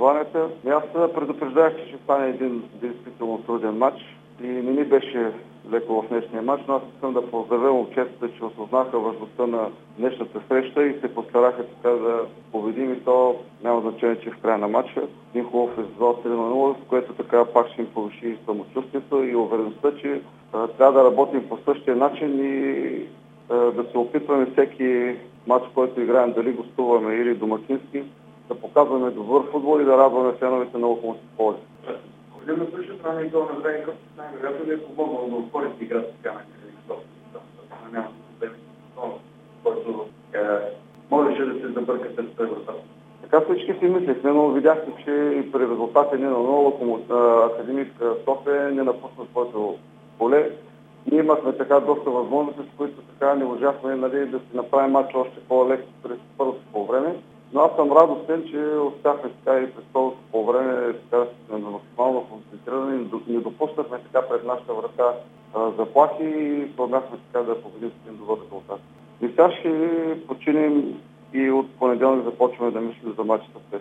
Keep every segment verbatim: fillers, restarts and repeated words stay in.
съревнованията. Аз предупреждах, че ще стане един действително труден матч и не ни беше леко в днешния матч, но аз искам да поздравя момчетата, че осъзнаха важността на днешната среща и се постараха така да победим, и то няма значение, че в края на матча един хубав резултат седем на нула, с което така пак ще им повиши самочувствието и увереността, че а, трябва да работим по същия начин и а, да се опитваме всеки матч, който играем, дали гостуваме или домакински, да показваме добър футбол и да радваме феновете на Локомотив Пловдив. Погледно също това не е гол на Здравен Кръв, най-вероятно ли е помогнал да отворите играта така на Кирилов? Няма проблеми, който можеше да се забърка през вратата. Така всички си мислихме, но видяхте, че и при резултата ни на нула Академик София не напусна своето поле. Ние имахме така доста възможности, с които така не можахме, нали, да си направим матча още по-леко през първото по време. Но аз съм радостен, че успяхме така и през първото по време така да сме максимално концентрирани, не допуснахме така пред нашата врата а, заплахи и сумяхме така да победим с един добър резултат. И сега ще починим и от понеделник започваме да мислим за матчата след.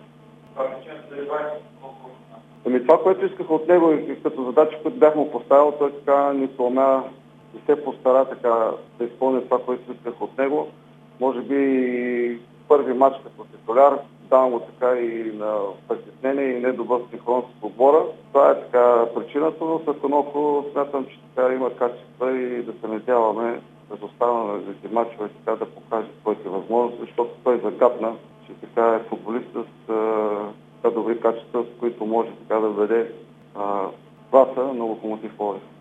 Ами това, което исках от него и като задача, които бях му поставил, той така ни сломя и се постара така да изпълни това, което исках от него. Може би и първи матч като титуляр, давам го така и на притеснение и недобър синхрон с отбора. Това е така причината, но след едното смятам, че така има качества и да се надяваме да останалите матчове така да покаже своите възможности, защото той загадна, че така е футболист с а, добри качества, с които може така да даде класа на Локомотив Пловдив.